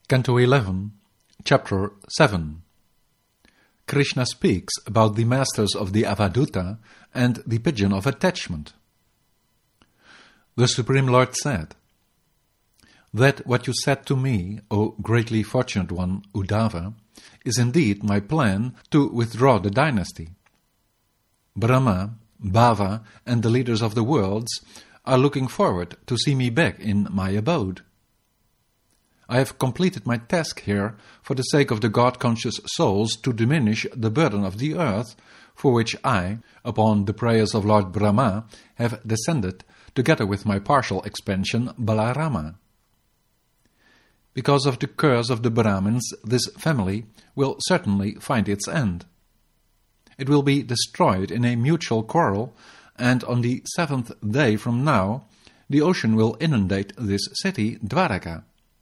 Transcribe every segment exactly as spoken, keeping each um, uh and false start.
Canto eleven, Chapter seven. Krishna speaks about the masters of the Avadhuta and the pigeon of attachment. The Supreme Lord said, "That what you said to me, O greatly fortunate one, Uddhava, is indeed my plan to withdraw the dynasty. Brahma, Bhava, and the leaders of the worlds are looking forward to see me back in my abode. I have completed my task here for the sake of the God-conscious souls to diminish the burden of the earth, for which I, upon the prayers of Lord Brahma, have descended together with my partial expansion Balarama. Because of the curse of the Brahmins, this family will certainly find its end. It will be destroyed in a mutual quarrel, and on the seventh day from now, the ocean will inundate this city, Dwaraka.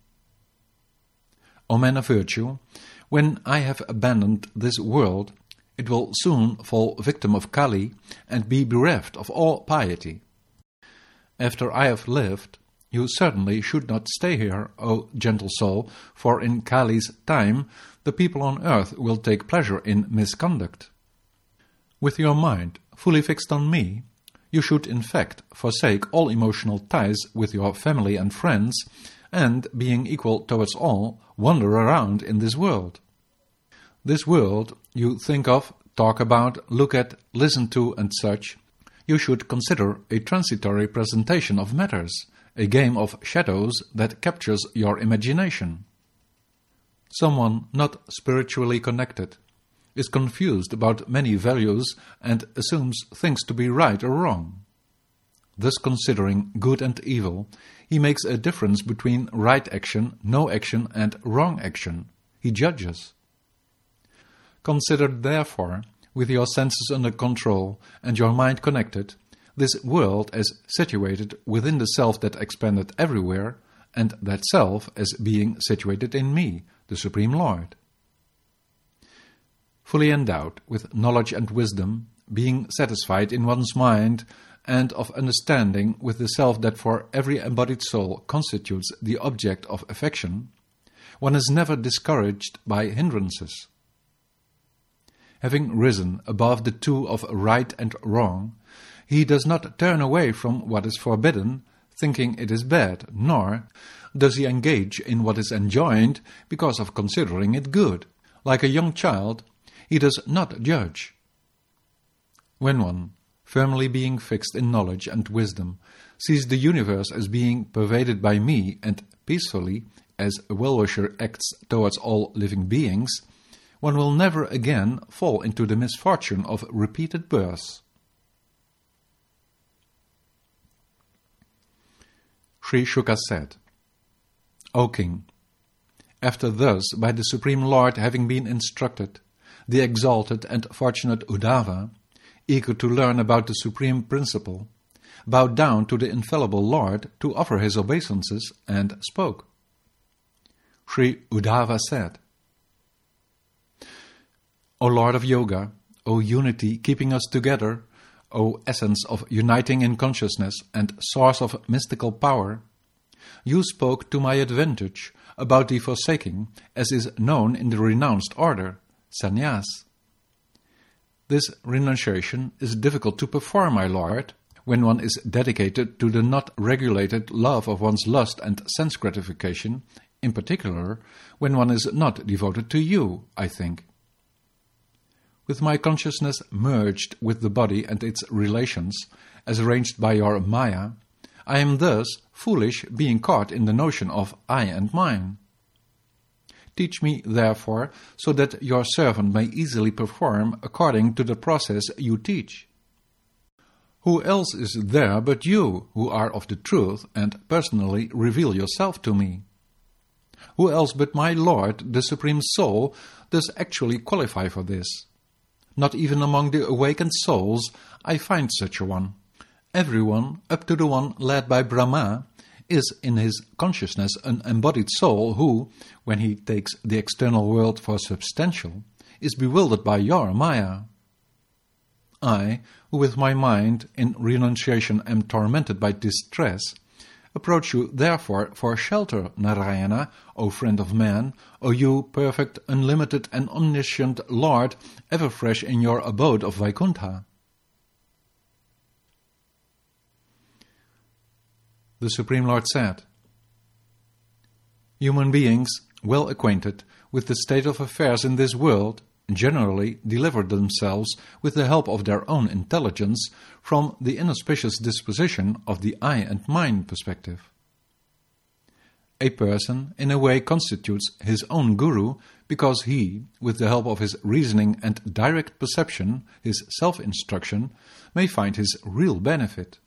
O man of virtue, when I have abandoned this world, it will soon fall victim of Kali and be bereft of all piety. After I have lived, you certainly should not stay here, O gentle soul, for in Kali's time the people on earth will take pleasure in misconduct. With your mind fully fixed on me, you should in fact forsake all emotional ties with your family and friends, and, being equal towards all, wander around in this world. This world you think of, talk about, look at, listen to, and such, you should consider a transitory presentation of matters, a game of shadows that captures your imagination. Someone not spiritually connected is confused about many values and assumes things to be right or wrong. Thus considering good and evil, he makes a difference between right action, no action, and wrong action. He judges. Consider therefore, with your senses under control and your mind connected, this world as situated within the self that expanded everywhere, and that self as being situated in me, the Supreme Lord. Fully endowed with knowledge and wisdom, being satisfied in one's mind, and of understanding with the self that for every embodied soul constitutes the object of affection, one is never discouraged by hindrances. Having risen above the two of right and wrong, he does not turn away from what is forbidden, thinking it is bad, nor does he engage in what is enjoined because of considering it good. Like a young child, he does not judge. When one, firmly being fixed in knowledge and wisdom, sees the universe as being pervaded by me and peacefully, as a well-wisher acts towards all living beings, one will never again fall into the misfortune of repeated births. Sri Shuka said, O King, after thus by the Supreme Lord having been instructed, the exalted and fortunate Uddhava, eager to learn about the Supreme Principle, bowed down to the infallible Lord to offer his obeisances and spoke. Sri Uddhava said, O Lord of Yoga, O unity keeping us together, O essence of uniting in consciousness and source of mystical power, you spoke to my advantage about the forsaking, as is known in the renounced order, sannyas. This renunciation is difficult to perform, my Lord, when one is dedicated to the not regulated love of one's lust and sense gratification, in particular, when one is not devoted to you, I think. With my consciousness merged with the body and its relations, as arranged by your Maya, I am thus foolish being caught in the notion of I and mine. Teach me, therefore, so that your servant may easily perform according to the process you teach. Who else is there but you, who are of the truth and personally reveal yourself to me? Who else but my Lord, the Supreme Soul, does actually qualify for this? Not even among the awakened souls I find such a one. Everyone, up to the one led by Brahma, is in his consciousness an embodied soul who, when he takes the external world for substantial, is bewildered by your Maya. I, who with my mind in renunciation am tormented by distress, Approach you therefore for shelter, Narayana, O friend of man, O you perfect, unlimited and omniscient Lord, ever fresh in your abode of Vaikuntha. The Supreme Lord said, Human beings, well acquainted with the state of affairs in this world, generally deliver themselves with the help of their own intelligence from the inauspicious disposition of the I and mine perspective. A person in a way constitutes his own guru because he, with the help of his reasoning and direct perception, his self-instruction, may find his real benefit.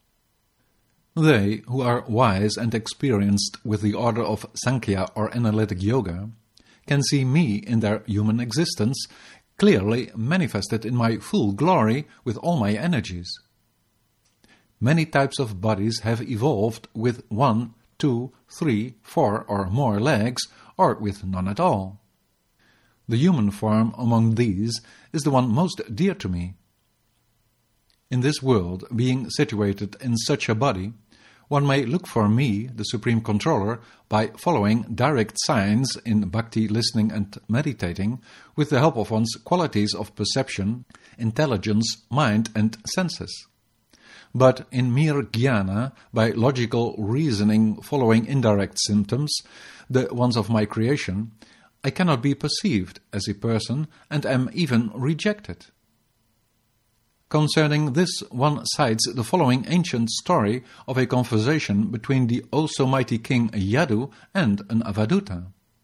They who are wise and experienced with the order of Sankhya or analytic yoga can see me in their human existence clearly manifested in my full glory with all my energies. Many types of bodies have evolved with one, two, three, four or more legs, or with none at all. The human form among these is the one most dear to me. In this world, being situated in such a body, one may look for me, the Supreme Controller, by following direct signs in bhakti listening and meditating with the help of one's qualities of perception, intelligence, mind and senses. But in mere jnana, by logical reasoning following indirect symptoms, the ones of my creation, I cannot be perceived as a person and am even rejected. Concerning this one cites the following ancient story of a conversation between the oh-so-mighty king Yadu and an Avaduta.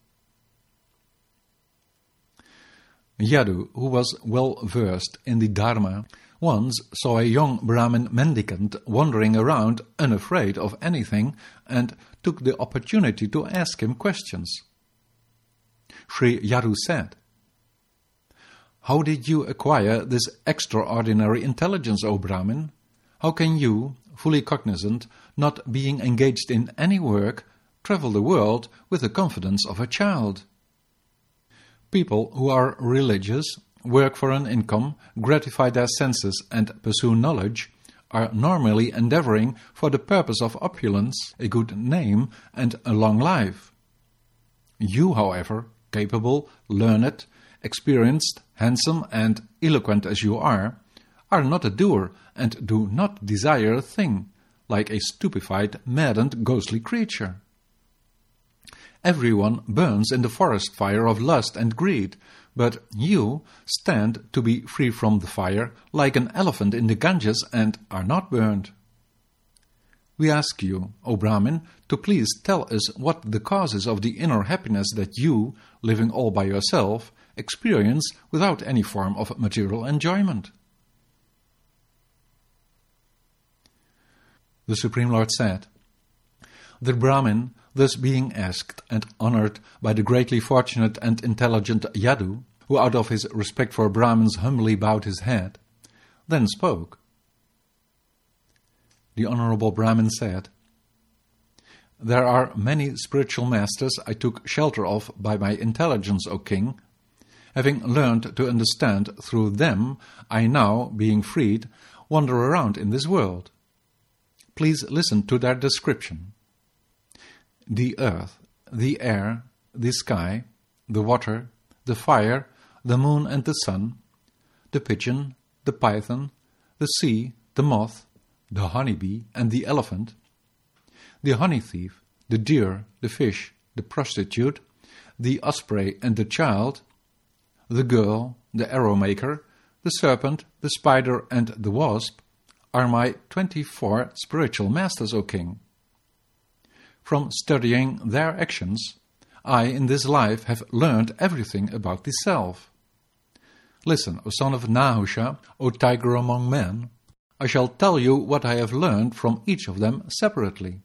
Yadu, who was well versed in the Dharma, once saw a young Brahmin mendicant wandering around unafraid of anything and took the opportunity to ask him questions. Sri Yadu said, How did you acquire this extraordinary intelligence, O Brahmin? How can you, fully cognizant, not being engaged in any work, travel the world with the confidence of a child? People who are religious, work for an income, gratify their senses and pursue knowledge, are normally endeavoring for the purpose of opulence, a good name and a long life. You, however, capable, learned, experienced, handsome and eloquent as you are, are not a doer and do not desire a thing, like a stupefied, maddened, ghostly creature. Everyone burns in the forest fire of lust and greed, but you stand to be free from the fire like an elephant in the Ganges and are not burned. We ask you, O Brahmin, to please tell us what the cause is of the inner happiness that you, living all by yourself, experience without any form of material enjoyment. The Supreme Lord said, The Brahmin, thus being asked and honored by the greatly fortunate and intelligent Yadu, who out of his respect for Brahmins humbly bowed his head, then spoke. The Honorable Brahmin said, There are many spiritual masters I took shelter of by my intelligence, O King. Having learned to understand through them, I now, being freed, wander around in this world. Please listen to their description. The earth, the air, the sky, the water, the fire, the moon and the sun, the pigeon, the python, the sea, the moth, the honeybee and the elephant, the honey thief, the deer, the fish, the prostitute, the osprey and the child, the girl, the arrow maker, the serpent, the spider and the wasp are my twenty-four spiritual masters, O King. From studying their actions, I in this life have learned everything about the self. Listen, O son of Nahusha, O tiger among men, I shall tell you what I have learned from each of them separately.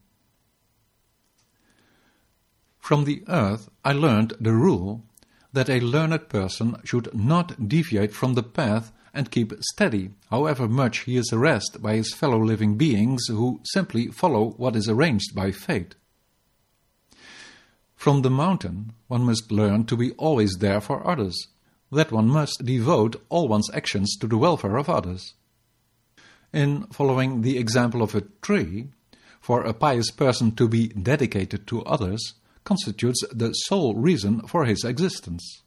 From the earth I learned the rule that a learned person should not deviate from the path and keep steady, however much he is harassed by his fellow living beings who simply follow what is arranged by fate. From the mountain, one must learn to be always there for others, that one must devote all one's actions to the welfare of others. In following the example of a tree, for a pious person to be dedicated to others constitutes the sole reason for his existence.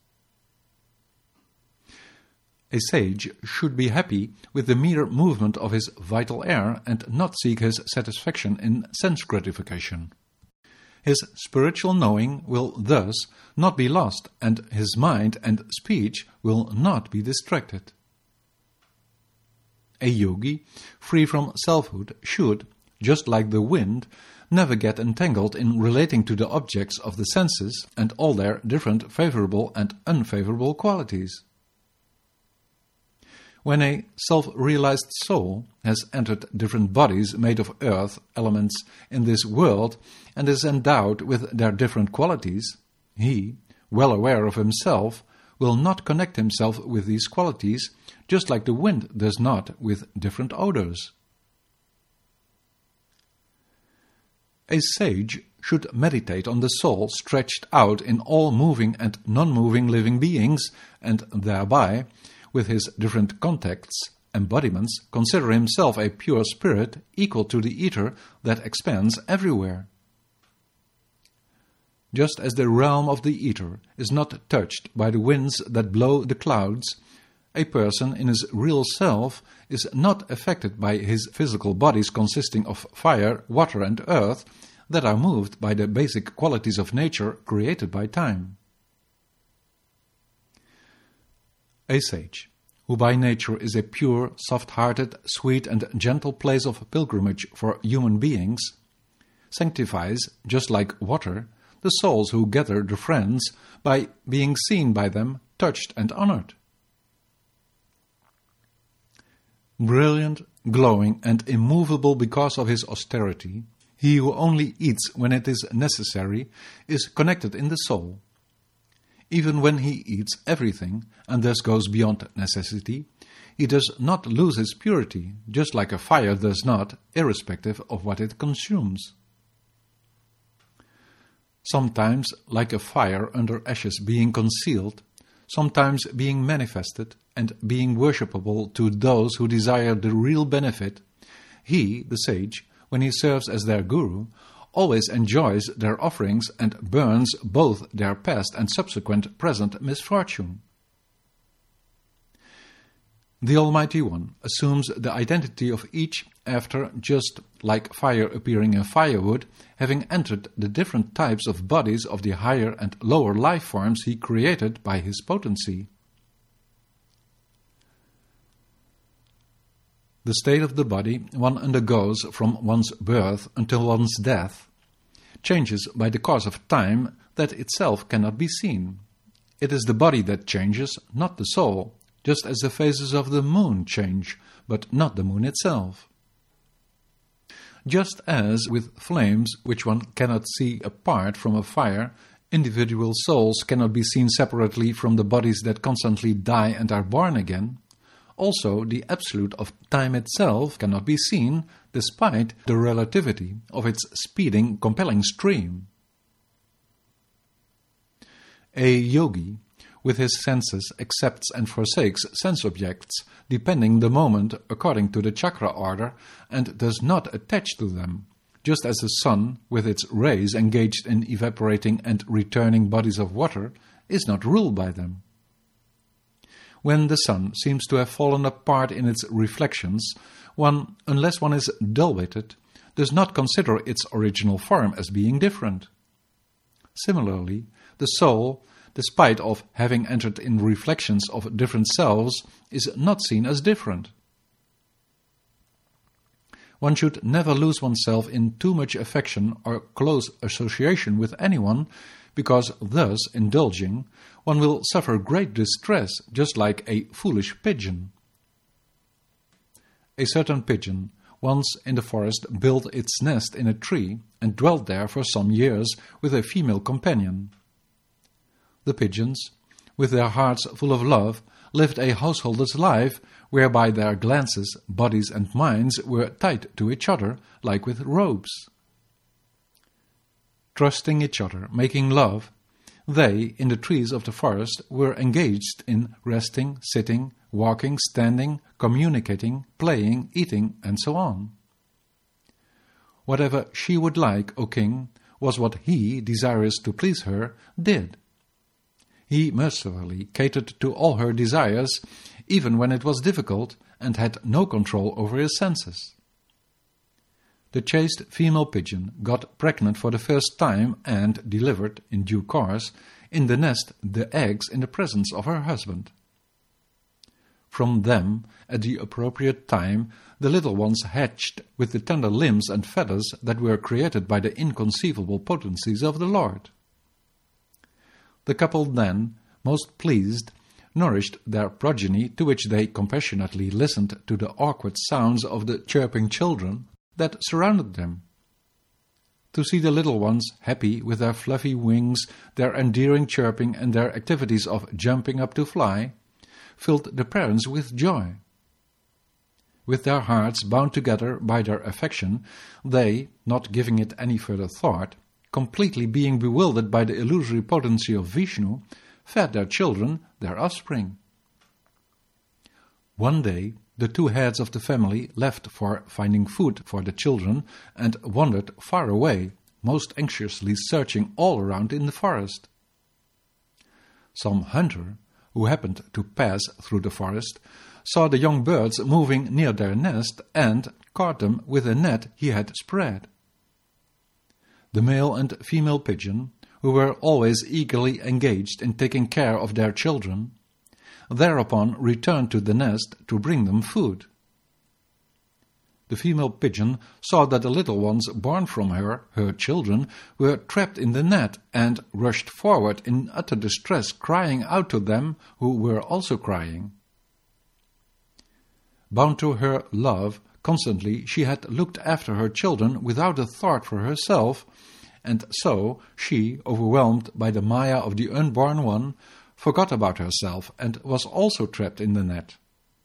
A sage should be happy with the mere movement of his vital air and not seek his satisfaction in sense gratification. His spiritual knowing will thus not be lost, and his mind and speech will not be distracted. A yogi, free from selfhood, should, just like the wind, never get entangled in relating to the objects of the senses and all their different favorable and unfavorable qualities. When a self-realized soul has entered different bodies made of earth elements in this world and is endowed with their different qualities, he, well aware of himself, will not connect himself with these qualities, just like the wind does not with different odors. A sage should meditate on the soul stretched out in all moving and non-moving living beings, and thereby, with his different contacts, embodiments, consider himself a pure spirit equal to the ether that expands everywhere. Just as the realm of the ether is not touched by the winds that blow the clouds, a person in his real self is not affected by his physical bodies consisting of fire, water and earth that are moved by the basic qualities of nature created by time. A sage, who by nature is a pure, soft-hearted, sweet and gentle place of pilgrimage for human beings, sanctifies, just like water, the souls who gather the friends by being seen by them, touched and honored. Brilliant, glowing and immovable because of his austerity, he who only eats when it is necessary is connected in the soul. Even when he eats everything, and thus goes beyond necessity, he does not lose his purity, just like a fire does not, irrespective of what it consumes. Sometimes, like a fire under ashes being concealed, sometimes being manifested and being worshipable to those who desire the real benefit, he, the sage, when he serves as their guru, always enjoys their offerings and burns both their past and subsequent present misfortune. The Almighty One assumes the identity of each after, just like fire appearing in firewood, having entered the different types of bodies of the higher and lower life forms he created by his potency. The state of the body one undergoes from one's birth until one's death changes by the course of time that itself cannot be seen. It is the body that changes, not the soul, just as the phases of the moon change, but not the moon itself. Just as with flames, which one cannot see apart from a fire, individual souls cannot be seen separately from the bodies that constantly die and are born again, also the absolute of time itself cannot be seen despite the relativity of its speeding, compelling stream. A yogi, with his senses, accepts and forsakes sense objects, depending the moment according to the chakra order, and does not attach to them, just as the sun, with its rays engaged in evaporating and returning bodies of water, is not ruled by them. When the sun seems to have fallen apart in its reflections, one, unless one is dull-witted, does not consider its original form as being different. Similarly, the soul, despite of having entered in reflections of different selves, is not seen as different. One should never lose oneself in too much affection or close association with anyone, because thus indulging, one will suffer great distress, just like a foolish pigeon. A certain pigeon once in the forest built its nest in a tree and dwelt there for some years with a female companion. The pigeons, with their hearts full of love, lived a householder's life whereby their glances, bodies and minds were tied to each other like with ropes. Trusting each other, making love, they, in the trees of the forest, were engaged in resting, sitting, walking, standing, communicating, playing, eating, and so on. Whatever she would like, O king, was what he, desirous to please her, did. He mercifully catered to all her desires, even when it was difficult, and had no control over his senses. The chaste female pigeon got pregnant for the first time and delivered, in due course, in the nest the eggs in the presence of her husband. From them, at the appropriate time, the little ones hatched with the tender limbs and feathers that were created by the inconceivable potencies of the Lord. The couple then, most pleased, nourished their progeny, to which they compassionately listened to the awkward sounds of the chirping children that surrounded them. To see the little ones happy with their fluffy wings, their endearing chirping, and their activities of jumping up to fly, filled the parents with joy. With their hearts bound together by their affection, they, not giving it any further thought, completely being bewildered by the illusory potency of Vishnu, fed their children, their offspring. One day, the two heads of the family left for finding food for the children and wandered far away, most anxiously searching all around in the forest. Some hunter, who happened to pass through the forest, saw the young birds moving near their nest and caught them with a net he had spread. The male and female pigeon, who were always eagerly engaged in taking care of their children, thereupon returned to the nest to bring them food. The female pigeon saw that the little ones born from her, her children, were trapped in the net, and rushed forward in utter distress, crying out to them, who were also crying. Bound to her love, constantly she had looked after her children without a thought for herself, and so she, overwhelmed by the maya of the unborn one, forgot about herself and was also trapped in the net.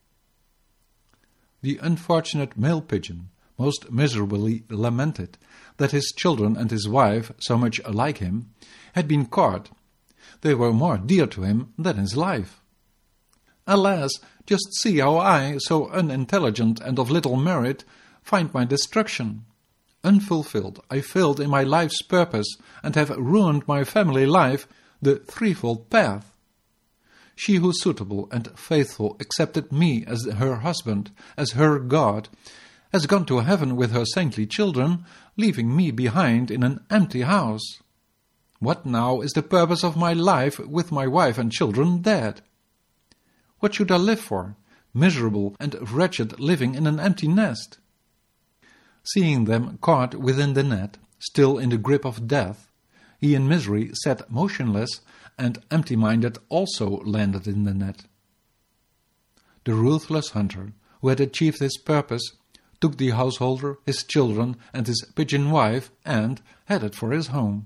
The unfortunate male pigeon most miserably lamented that his children and his wife, so much like him, had been caught. They were more dear to him than his life. Alas, just see how I, so unintelligent and of little merit, find my destruction. Unfulfilled, I failed in my life's purpose, and have ruined my family life, the threefold path. She who suitable and faithful accepted me as her husband, as her God, has gone to heaven with her saintly children, leaving me behind in an empty house. What now is the purpose of my life with my wife and children dead? What should I live for, miserable and wretched, living in an empty nest? Seeing them caught within the net, still in the grip of death, he in misery sat motionless, and empty-minded also landed in the net. The ruthless hunter, who had achieved his purpose, took the householder, his children, and his pigeon wife, and headed for his home.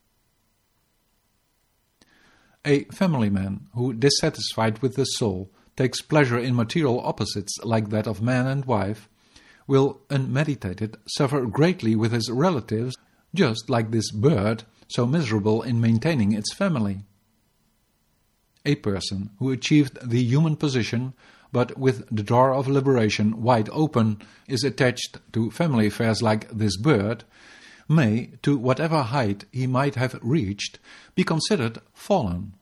A family man, who, dissatisfied with the soul, takes pleasure in material opposites like that of man and wife, will, unmeditated, suffer greatly with his relatives, just like this bird, so miserable in maintaining its family. A person who achieved the human position, but with the door of liberation wide open, is attached to family affairs like this bird, may, to whatever height he might have reached, be considered fallen.